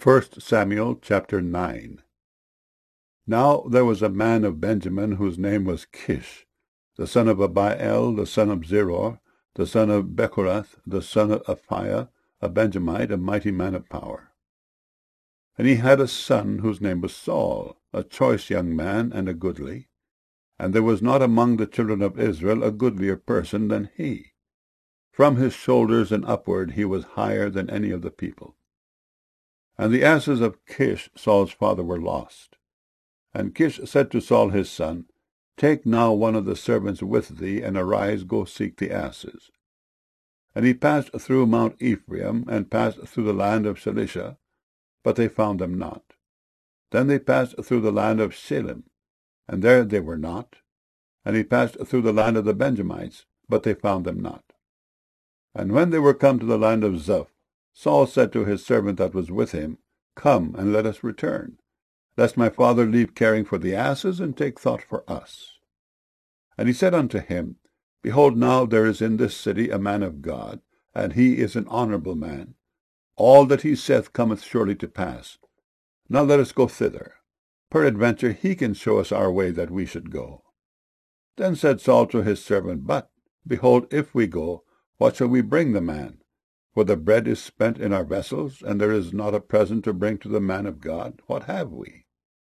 1 Samuel chapter 9. Now there was a man of Benjamin whose name was Kish, the son of Abiel, the son of Zeror, the son of Bechorath, the son of Aphiah, a Benjamite, a mighty man of power. And he had a son whose name was Saul, a choice young man and a goodly. And there was not among the children of Israel a goodlier person than he. From his shoulders and upward he was higher than any of the people. And the asses of Kish, Saul's father, were lost. And Kish said to Saul his son, Take now one of the servants with thee, and arise, go seek the asses. And he passed through Mount Ephraim, and passed through the land of Shalisha, but they found them not. Then they passed through the land of Shalem, and there they were not. And he passed through the land of the Benjamites, but they found them not. And when they were come to the land of Zuph, Saul said to his servant that was with him, Come, and let us return, lest my father leave caring for the asses, and take thought for us. And he said unto him, Behold, now there is in this city a man of God, and he is an honourable man. All that he saith cometh surely to pass. Now let us go thither. Peradventure he can show us our way that we should go. Then said Saul to his servant, But, behold, if we go, what shall we bring the man? For the bread is spent in our vessels, and there is not a present to bring to the man of God. What have we?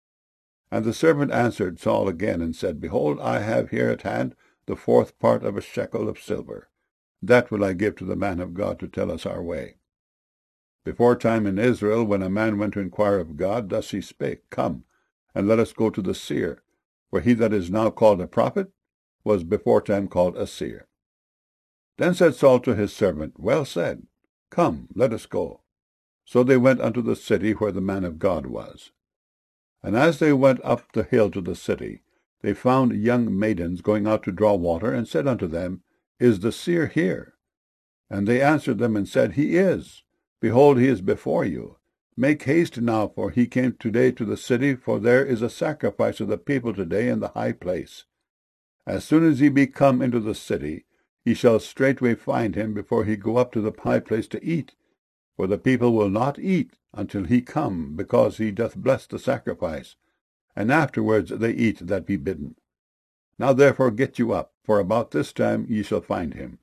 And the servant answered Saul again, and said, Behold, I have here at hand the 4th part of a shekel of silver. That will I give to the man of God to tell us our way. Before time in Israel, when a man went to inquire of God, thus he spake, Come, and let us go to the seer, for he that is now called a prophet was before time called a seer. Then said Saul to his servant, Well said. Come, let us go. So they went unto the city where the man of God was. And as they went up the hill to the city, they found young maidens going out to draw water, and said unto them, Is the seer here? And they answered them and said, He is. Behold, he is before you. Make haste now, for he came today to the city, for there is a sacrifice of the people today in the high place. As soon as he be come into the city, he shall straightway find him before he go up to the high place to eat. For the people will not eat until he come, because he doth bless the sacrifice, and afterwards they eat that be bidden. Now therefore get you up, for about this time ye shall find him.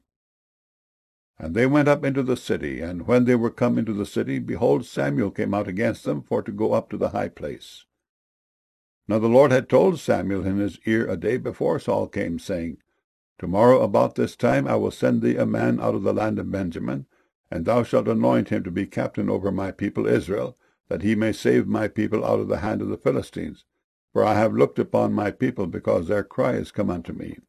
And they went up into the city, and when they were come into the city, behold, Samuel came out against them for to go up to the high place. Now the Lord had told Samuel in his ear a day before Saul came, saying, Tomorrow about this time I will send thee a man out of the land of Benjamin, and thou shalt anoint him to be captain over my people Israel, that he may save my people out of the hand of the Philistines. For I have looked upon my people, because their cry is come unto me.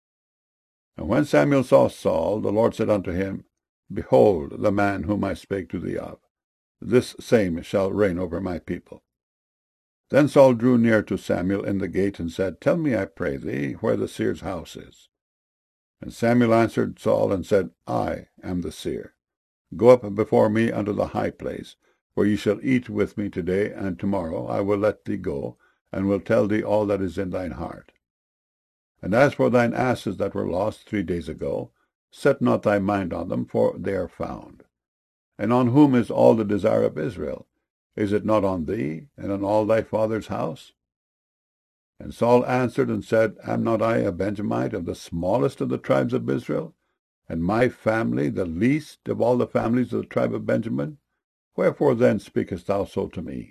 And when Samuel saw Saul, the Lord said unto him, Behold the man whom I spake to thee of. This same shall reign over my people. Then Saul drew near to Samuel in the gate, and said, Tell me, I pray thee, where the seer's house is. And Samuel answered Saul, and said, I am the seer. Go up before me unto the high place, where ye shall eat with me today, and tomorrow I will let thee go, and will tell thee all that is in thine heart. And as for thine asses that were lost 3 days ago, set not thy mind on them, for they are found. And on whom is all the desire of Israel? Is it not on thee, and on all thy father's house? And Saul answered and said, Am not I a Benjamite of the smallest of the tribes of Israel, and my family the least of all the families of the tribe of Benjamin? Wherefore then speakest thou so to me?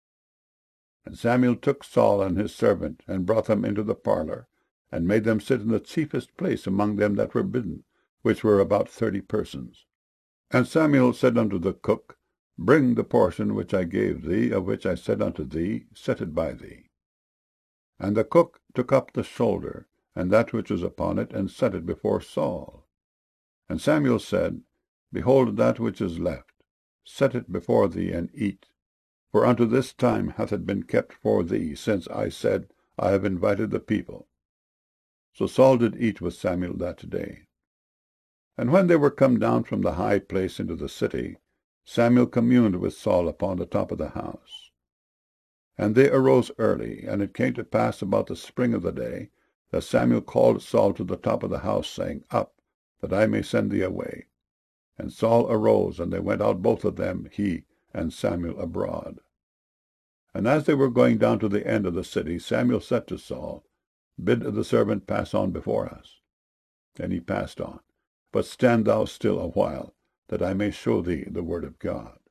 And Samuel took Saul and his servant, and brought them into the parlour, and made them sit in the chiefest place among them that were bidden, which were about 30 persons. And Samuel said unto the cook, Bring the portion which I gave thee, of which I said unto thee, Set it by thee. And the cook took up the shoulder, and that which was upon it, and set it before Saul. And Samuel said, Behold that which is left, set it before thee, and eat. For unto this time hath it been kept for thee, since I said, I have invited the people. So Saul did eat with Samuel that day. And when they were come down from the high place into the city, Samuel communed with Saul upon the top of the house. And they arose early, and it came to pass about the spring of the day, that Samuel called Saul to the top of the house, saying, Up, that I may send thee away. And Saul arose, and they went out both of them, he and Samuel abroad. And as they were going down to the end of the city, Samuel said to Saul, Bid the servant pass on before us. And he passed on. But stand thou still a while, that I may show thee the word of God.